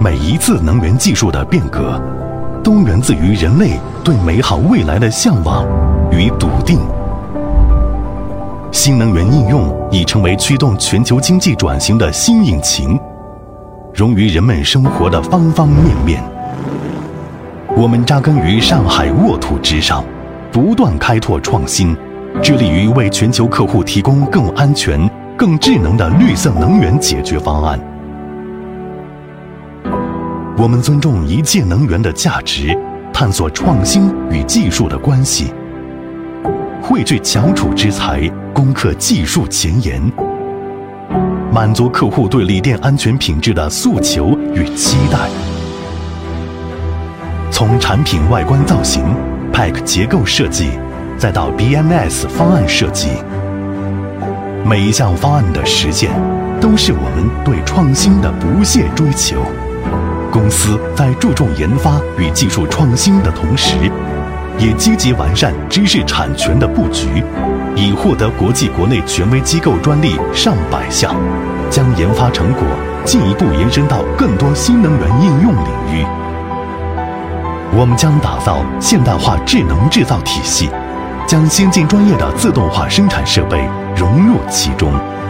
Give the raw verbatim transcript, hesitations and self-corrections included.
每一次能源技术的变革，都源自于人类对美好未来的向往与笃定。新能源应用已成为驱动全球经济转型的新引擎，融于人们生活的方方面面。我们扎根于上海沃土之上，不断开拓创新，致力于为全球客户提供更安全、更智能的绿色能源解决方案。我们尊重一切能源的价值，探索创新与技术的关系，汇聚翘楚之才，攻克技术前沿，满足客户对锂电安全品质的诉求与期待。从产品外观造型、Pack 结构设计，再到 B M S 方案设计，每一项方案的实现，都是我们对创新的不懈追求。公司在注重研发与技术创新的同时，也积极完善知识产权的布局，已获得国际国内权威机构专利上百项，将研发成果进一步延伸到更多新能源应用领域。我们将打造现代化智能制造体系，将先进专业的自动化生产设备融入其中，